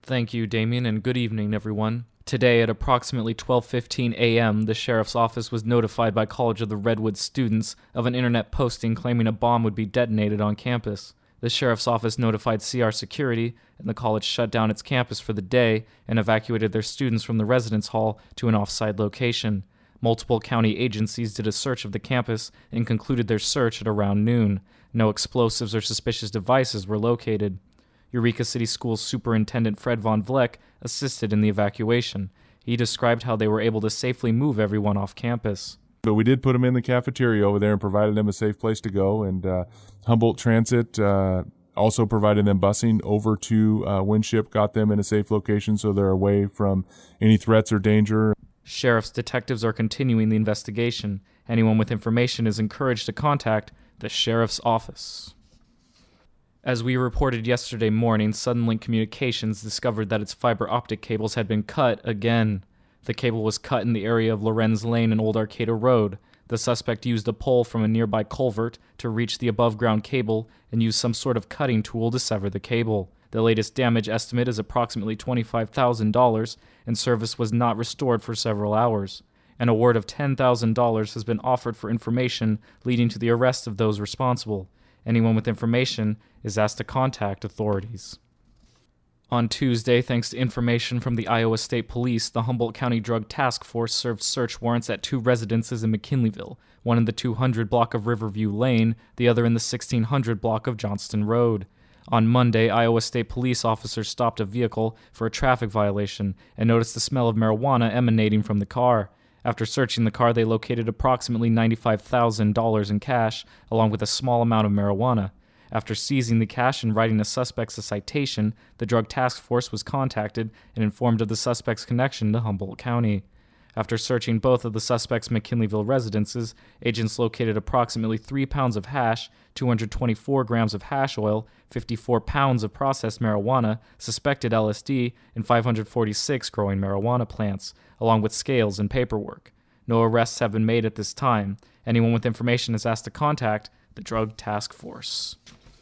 Thank you, Damien, and good evening, everyone. Today, at approximately 12:15 a.m., the sheriff's office was notified by College of the Redwoods students of an internet posting claiming a bomb would be detonated on campus. The sheriff's office notified CR Security, and the college shut down its campus for the day and evacuated their students from the residence hall to an off-site location. Multiple county agencies did a search of the campus and concluded their search at around noon. No explosives or suspicious devices were located. Eureka City Schools Superintendent Fred Von Vleck assisted in the evacuation. He described how they were able to safely move everyone off campus. But we did put them in the cafeteria over there and provided them a safe place to go. And Humboldt Transit also provided them busing over to Winship, got them in a safe location so they're away from any threats or danger. Sheriff's detectives are continuing the investigation. Anyone with information is encouraged to contact the sheriff's office. As we reported yesterday morning, Suddenlink Communications discovered that its fiber optic cables had been cut again. The cable was cut in the area of Lorenz Lane and Old Arcata Road. The suspect used a pole from a nearby culvert to reach the above-ground cable and used some sort of cutting tool to sever the cable. The latest damage estimate is approximately $25,000, and service was not restored for several hours. An award of $10,000 has been offered for information leading to the arrest of those responsible. Anyone with information is asked to contact authorities. On Tuesday, thanks to information from the Iowa State Police, the Humboldt County Drug Task Force served search warrants at two residences in McKinleyville, one in the 200 block of Riverview Lane, the other in the 1600 block of Johnston Road. On Monday, Iowa State Police officers stopped a vehicle for a traffic violation and noticed the smell of marijuana emanating from the car. After searching the car, they located approximately $95,000 in cash, along with a small amount of marijuana. After seizing the cash and writing the suspects a citation, the Drug Task Force was contacted and informed of the suspect's connection to Humboldt County. After searching both of the suspects' McKinleyville residences, agents located approximately 3 pounds of hash, 224 grams of hash oil, 54 pounds of processed marijuana, suspected LSD, and 546 growing marijuana plants, along with scales and paperwork. No arrests have been made at this time. Anyone with information is asked to contact the Drug Task Force.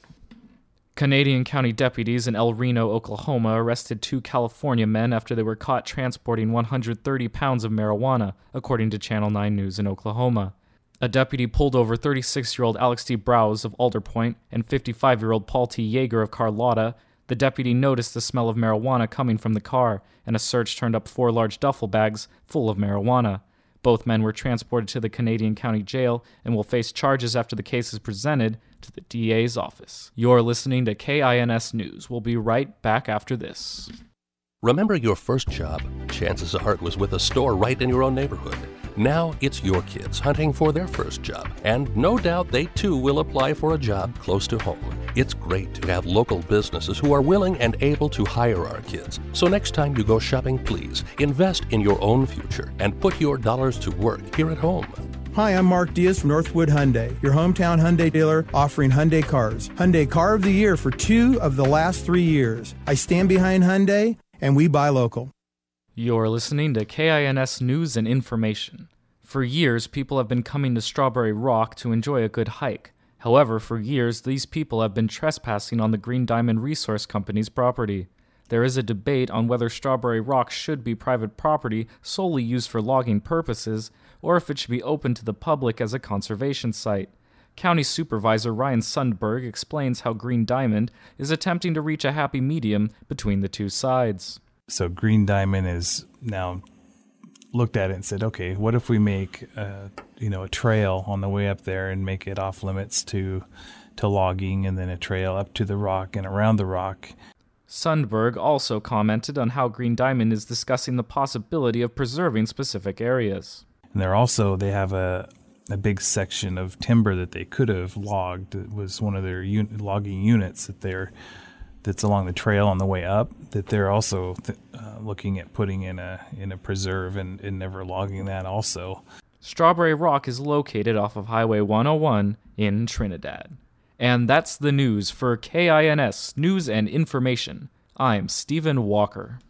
Canadian County deputies in El Reno, Oklahoma, arrested two California men after they were caught transporting 130 pounds of marijuana, according to Channel 9 News in Oklahoma. A deputy pulled over 36-year-old Alex T. Browse of Alder Point and 55-year-old Paul T. Yeager of Carlotta. The deputy noticed the smell of marijuana coming from the car, and a search turned up 4 large duffel bags full of marijuana. Both men were transported to the Canadian County Jail and will face charges after the case is presented to the DA's office. You're listening to KINS News. We'll be right back after this. Remember your first job? Chances are it was with a store right in your own neighborhood. Now it's your kids hunting for their first job, and no doubt they too will apply for a job close to home. It's great to have local businesses who are willing and able to hire our kids. So next time you go shopping, please invest in your own future and put your dollars to work here at home. Hi, I'm Mark Diaz from Northwood Hyundai, your hometown Hyundai dealer offering Hyundai cars. Hyundai Car of the Year for 2 of the last 3 years. I stand behind Hyundai, and we buy local. You're listening to KINS News and Information. For years, people have been coming to Strawberry Rock to enjoy a good hike. However, for years, these people have been trespassing on the Green Diamond Resource Company's property. There is a debate on whether Strawberry Rock should be private property solely used for logging purposes, or if it should be open to the public as a conservation site. County Supervisor Ryan Sundberg explains how Green Diamond is attempting to reach a happy medium between the two sides. So Green Diamond is now looked at it and said, okay, what if we make a trail on the way up there and make it off limits to logging, and then a trail up to the rock and around the rock. Sundberg also commented on how Green Diamond is discussing the possibility of preserving specific areas. And they have a big section of timber that they could have logged. It was one of their logging units that's along the trail on the way up, that they're also looking at putting in a preserve and never logging that also. Strawberry Rock is located off of Highway 101 in Trinidad. And that's the news for KINS News and Information. I'm Stephen Walker.